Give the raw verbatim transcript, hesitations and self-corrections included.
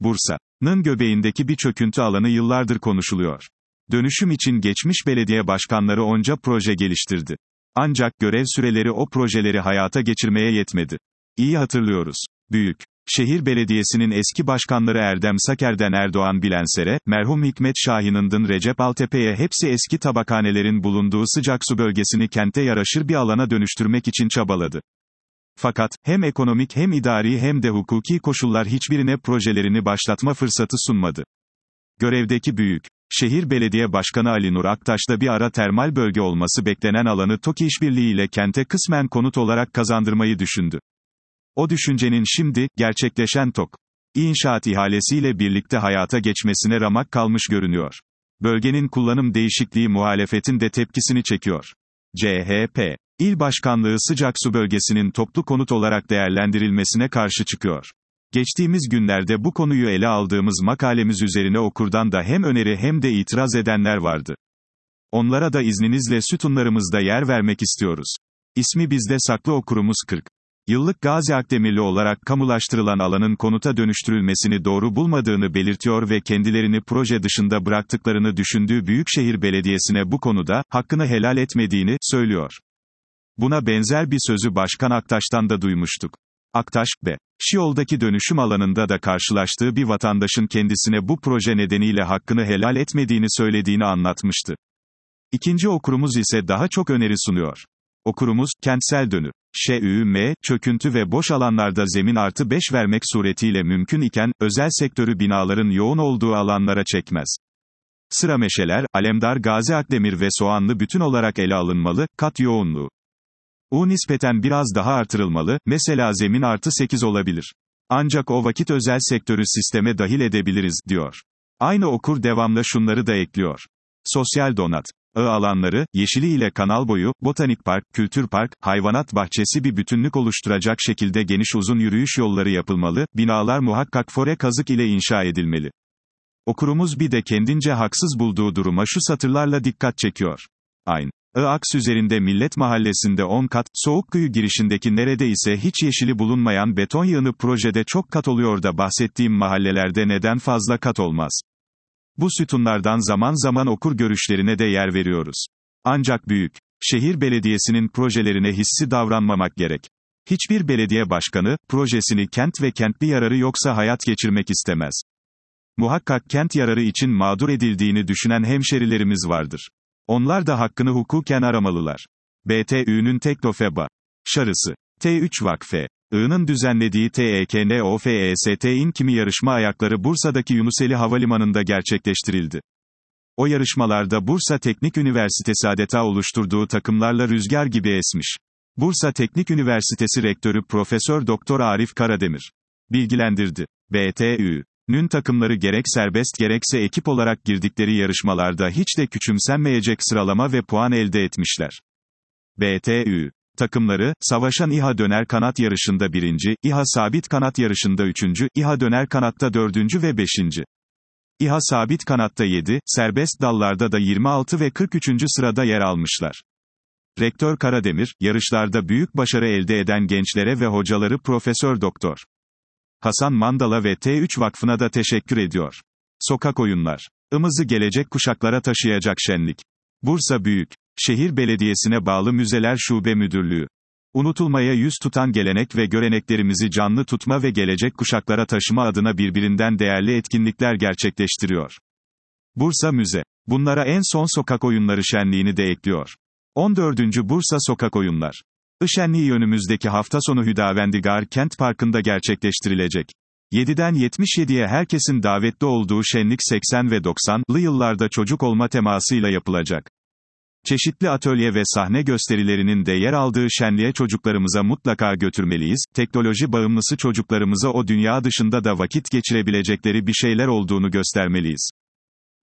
Bursa'nın göbeğindeki bir çöküntü alanı yıllardır konuşuluyor. Dönüşüm için geçmiş belediye başkanları onca proje geliştirdi. Ancak görev süreleri o projeleri hayata geçirmeye yetmedi. İyi hatırlıyoruz. Büyük Şehir Belediyesi'nin eski başkanları Erdem Saker'den Erdoğan Bilenser'e, merhum Hikmet Şahin'den Recep Altepe'ye hepsi eski tabakhanelerin bulunduğu sıcak su bölgesini kente yaraşır bir alana dönüştürmek için çabaladı. Fakat, hem ekonomik hem idari hem de hukuki koşullar hiçbirine projelerini başlatma fırsatı sunmadı. Görevdeki Büyük Şehir Belediye Başkanı Ali Nur Aktaş da bir ara termal bölge olması beklenen alanı TOKİ işbirliğiyle kente kısmen konut olarak kazandırmayı düşündü. O düşüncenin şimdi, gerçekleşen TOK İnşaat ihalesiyle birlikte hayata geçmesine ramak kalmış görünüyor. Bölgenin kullanım değişikliği muhalefetin de tepkisini çekiyor. C H P İl Başkanlığı sıcak su bölgesinin toplu konut olarak değerlendirilmesine karşı çıkıyor. Geçtiğimiz günlerde bu konuyu ele aldığımız makalemiz üzerine okurdan da hem öneri hem de itiraz edenler vardı. Onlara da izninizle sütunlarımızda yer vermek istiyoruz. İsmi bizde saklı okurumuz kırk yıllık Gazi Akdemirli olarak kamulaştırılan alanın konuta dönüştürülmesini doğru bulmadığını belirtiyor ve kendilerini proje dışında bıraktıklarını düşündüğü Büyükşehir Belediyesi'ne bu konuda, hakkını helal etmediğini, söylüyor. Buna benzer bir sözü Başkan Aktaş'tan da duymuştuk. Aktaş, B. Şiyol'daki dönüşüm alanında da karşılaştığı bir vatandaşın kendisine bu proje nedeniyle hakkını helal etmediğini söylediğini anlatmıştı. İkinci okurumuz ise daha çok öneri sunuyor. Okurumuz, kentsel dönü Ş Ü M, çöküntü ve boş alanlarda zemin artı beş vermek suretiyle mümkün iken, özel sektörü binaların yoğun olduğu alanlara çekmez. Sırameşeler, Alemdar Gazi Akdemir ve Soğanlı bütün olarak ele alınmalı, kat yoğunluğu U nispeten biraz daha artırılmalı, mesela zemin artı sekiz olabilir. Ancak o vakit özel sektörü sisteme dahil edebiliriz, diyor. Aynı okur devamla şunları da ekliyor. Sosyal donat I alanları, yeşili ile kanal boyu, botanik park, kültür park, hayvanat bahçesi bir bütünlük oluşturacak şekilde geniş uzun yürüyüş yolları yapılmalı, binalar muhakkak fore kazık ile inşa edilmeli. Okurumuz bir de kendince haksız bulduğu duruma şu satırlarla dikkat çekiyor. Aynı I aks üzerinde Millet Mahallesi'nde on kat, Soğukkuyu girişindeki neredeyse hiç yeşili bulunmayan beton yığını projede çok kat oluyor da bahsettiğim mahallelerde neden fazla kat olmaz? Bu sütunlardan zaman zaman okur görüşlerine de yer veriyoruz. Ancak Büyük Şehir Belediyesi'nin projelerine hissi davranmamak gerek. Hiçbir belediye başkanı, projesini kent ve kentli yararı yoksa hayat geçirmek istemez. Muhakkak kent yararı için mağdur edildiğini düşünen hemşerilerimiz vardır. Onlar da hakkını hukuken aramalılar. B T Ü'nün Teknofeba Şarısı T üç Vakfe I'nın düzenlediği T E K N O F E S T'in kimi yarışma ayakları Bursa'daki Yunuseli Havalimanı'nda gerçekleştirildi. O yarışmalarda Bursa Teknik Üniversitesi adeta oluşturduğu takımlarla rüzgar gibi esmiş. Bursa Teknik Üniversitesi Rektörü Profesör Doktor Arif Karademir bilgilendirdi. B T Ü'nün takımları gerek serbest gerekse ekip olarak girdikleri yarışmalarda hiç de küçümsenmeyecek sıralama ve puan elde etmişler. B T Ü takımları, Savaşan İHA döner kanat yarışında birinci, İHA sabit kanat yarışında üçüncü, İHA döner kanatta dördüncü ve beşinci. İHA sabit kanatta yedi, serbest dallarda da yirmi altı ve kırk üçüncü sırada yer almışlar. Rektör Karademir, yarışlarda büyük başarı elde eden gençlere ve hocaları Profesör Doktor Hasan Mandala ve T üç Vakfı'na da teşekkür ediyor. Sokak oyunlar. Imızı gelecek kuşaklara taşıyacak şenlik. Bursa Büyük Şehir Belediyesi'ne bağlı Müzeler Şube Müdürlüğü. Unutulmaya yüz tutan gelenek ve göreneklerimizi canlı tutma ve gelecek kuşaklara taşıma adına birbirinden değerli etkinlikler gerçekleştiriyor. Bursa Müze. Bunlara en son sokak oyunları şenliğini de ekliyor. on dördüncü Bursa Sokak Oyunlar. I şenliği önümüzdeki hafta sonu Hüdavendigar Kent Parkı'nda gerçekleştirilecek. yediden yetmiş yediye herkesin davetli olduğu şenlik seksen ve doksanlı yıllarda çocuk olma temasıyla yapılacak. Çeşitli atölye ve sahne gösterilerinin de yer aldığı şenliğe çocuklarımıza mutlaka götürmeliyiz, teknoloji bağımlısı çocuklarımıza o dünya dışında da vakit geçirebilecekleri bir şeyler olduğunu göstermeliyiz.